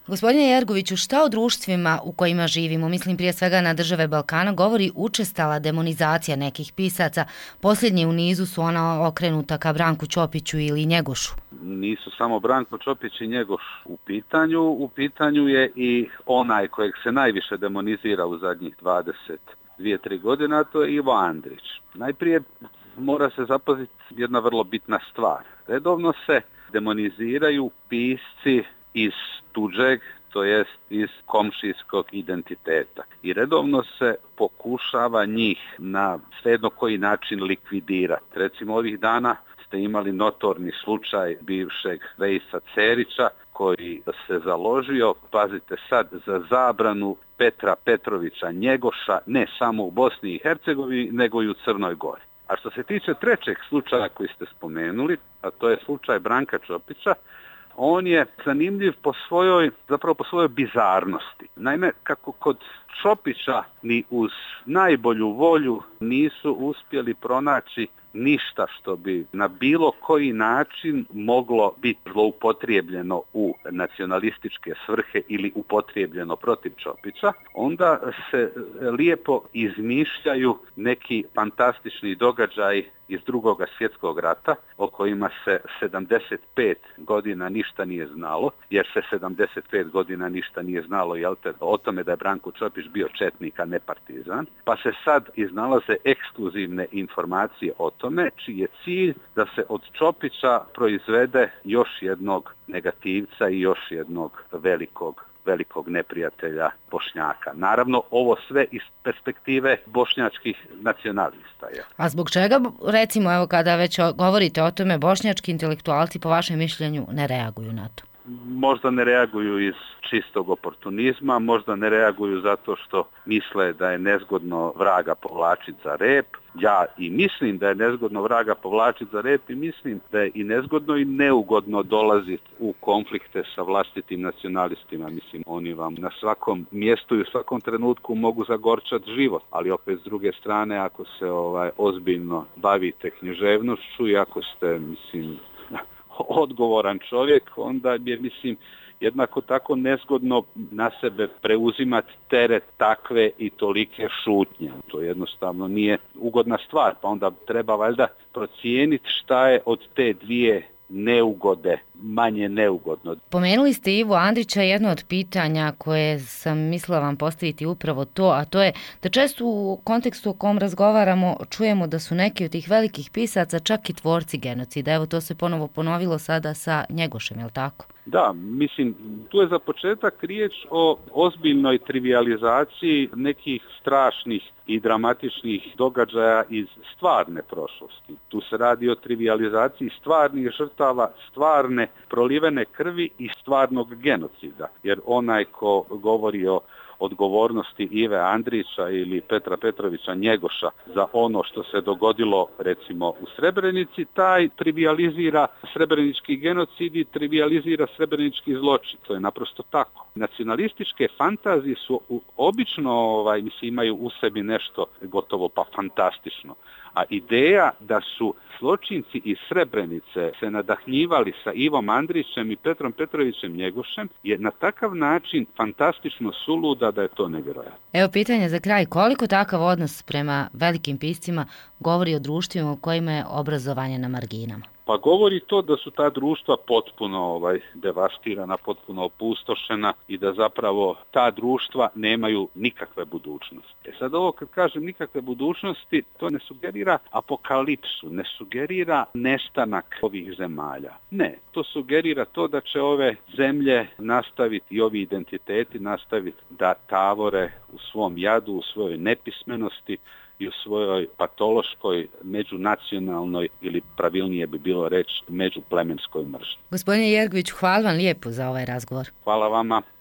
Gospodine Jergoviću, šta o društvima u kojima živimo, mislim prije svega na države Balkana, govori učestala demonizacija nekih pisaca? Posljednji u nizu su ona okrenuta ka Branku Ćopiću ili Njegošu. Nisu samo Branko Ćopić i Njegoš u pitanju je i onaj kojeg se najviše demonizira u zadnjih 22-3 godine, a to je Ivo Andrić. Najprije mora se zapaziti jedna vrlo bitna stvar. Redovno se demoniziraju pisci iz tuđeg, to jest iz komšijskog identiteta. I redovno se pokušava njih na svejedno koji način likvidirati. Recimo ovih dana ste imali notorni slučaj bivšeg Vejsa Cerića koji se založio, pazite sad, za zabranu Petra Petrovića Njegoša ne samo u Bosni i Hercegovini, nego i u Crnoj Gori. A što se tiče trećeg slučaja koji ste spomenuli, a to je slučaj Branka Ćopića, on je zanimljiv po svojoj bizarnosti. Naime, kako kod Ćopića ni uz najbolju volju nisu uspjeli pronaći ništa što bi na bilo koji način moglo biti zloupotrijebljeno u nacionalističke svrhe ili upotrijebljeno protiv Ćopića, onda se lijepo izmišljaju neki fantastični događaji iz Drugog svjetskog rata o kojima se 75 godina ništa nije znalo, jer se 75 godina ništa nije znalo o tome da je Branko Ćopić bio četnik, a ne partizan, pa se sad iznalaze ekskluzivne informacije o tome čiji je cilj da se od Ćopića proizvede još jednog negativca i još jednog velikog neprijatelja Bošnjaka. Naravno, ovo sve iz perspektive bošnjačkih nacionalista. Je. A zbog čega, recimo, evo kada već govorite o tome, bošnjački intelektualci po vašem mišljenju ne reaguju na to? Možda ne reaguju iz čistog oportunizma, možda ne reaguju zato što misle da je nezgodno vraga povlačiti za rep. Ja i mislim da je nezgodno vraga povlačiti za rep i mislim da je i nezgodno i neugodno dolaziti u konflikte sa vlastitim nacionalistima. Mislim, oni vam na svakom mjestu i u svakom trenutku mogu zagorčati život, ali opet s druge strane ako se ozbiljno bavite književnošću i ako ste, odgovoran čovjek, onda je, jednako tako nezgodno na sebe preuzimati teret takve i tolike šutnje. To jednostavno nije ugodna stvar, pa onda treba valjda procijeniti šta je od te dvije neugode manje neugodno. Pomenuli ste Ivu Andrića, jedno od pitanja koje sam mislila vam postaviti upravo to, a to je da često u kontekstu o kom razgovaramo čujemo da su neki od tih velikih pisaca čak i tvorci genocida. Evo to se ponovo ponovilo sada sa Njegošem, je li tako? Da, tu je za početak riječ o ozbiljnoj trivijalizaciji nekih strašnih i dramatičnih događaja iz stvarne prošlosti. Tu se radi o trivijalizaciji stvarnih žrtava, stvarne prolivene krvi i stvarnog genocida. Jer onaj ko govori o odgovornosti Ive Andrića ili Petra Petrovića Njegoša za ono što se dogodilo recimo u Srebrenici, taj trivijalizira srebrenički genocid i trivijalizira srebrenički zločin. To je naprosto tako. Nacionalističke fantazije su obično imaju u sebi nešto gotovo pa fantastično. A ideja da su zločinci iz Srebrenice se nadahnjivali sa Ivom Andrićem i Petrom Petrovićem Njegošem je na takav način fantastično suluda da je to nevjerojatno. Evo pitanje za kraj, koliko takav odnos prema velikim piscima govori o društvima u kojima je obrazovanje na marginama? Pa govori to da su ta društva potpuno devastirana, potpuno opustošena i da zapravo ta društva nemaju nikakve budućnosti. Sad ovo kad kažem nikakve budućnosti, to ne sugerira apokalipsu, ne sugerira nestanak ovih zemalja. Ne, to sugerira to da će ove zemlje nastaviti i ovi identiteti nastaviti da tavore u svom jadu, u svojoj nepismenosti i u svojoj patološkoj, međunacionalnoj ili pravilnije bi bilo reći međuplemenskoj mržnji. Gospodine Jergoviću, hvala vam lijepo za ovaj razgovor. Hvala vama.